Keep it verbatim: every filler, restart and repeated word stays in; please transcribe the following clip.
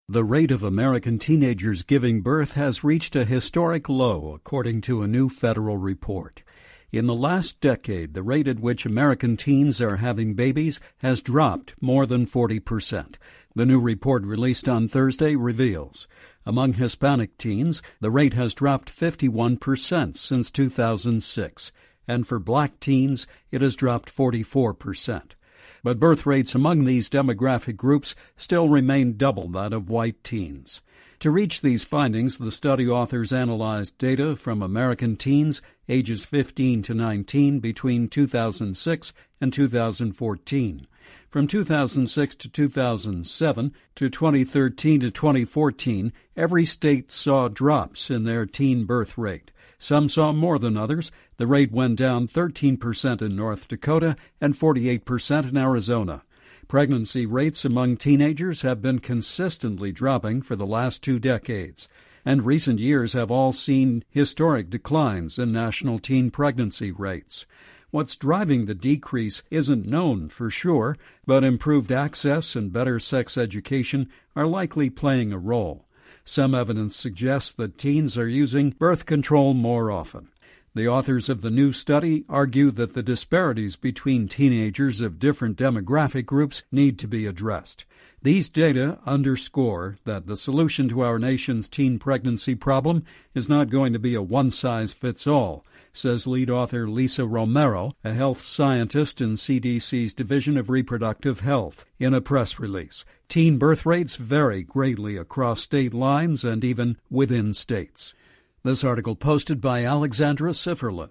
The rate of American teenagers giving birth has reached a historic low, according to a new federal report. In the last decade, the rate at which American teens are having babies has dropped more than forty percent. The new report released on Thursday reveals. Among Hispanic teens, the rate has dropped fifty-one percent since two thousand six, and for black teens, it has dropped forty-four percent. But birth rates among these demographic groups still remain double that of white teens. To reach these findings, the study authors analyzed data from American teens ages fifteen to nineteen between two thousand six and two thousand fourteen. From two thousand six to two thousand seven to twenty thirteen to twenty fourteen, every state saw drops in their teen birth rate. Some saw more than others. The rate went down thirteen percent in North Dakota and forty-eight percent in Arizona. Pregnancy rates among teenagers have been consistently dropping for the last two decades, and recent years have all seen historic declines in national teen pregnancy rates. What's driving the decrease isn't known for sure, but improved access and better sex education are likely playing a role. Some evidence suggests that teens are using birth control more often. The authors of the new study argue that the disparities between teenagers of different demographic groups need to be addressed. These data underscore that the solution to our nation's teen pregnancy problem is not going to be a one-size-fits-all, says lead author Lisa Romero, a health scientist in C D C's Division of Reproductive Health, in a press release. Teen birth rates vary greatly across state lines and even within states. This article posted by Alexandra Sifferlin.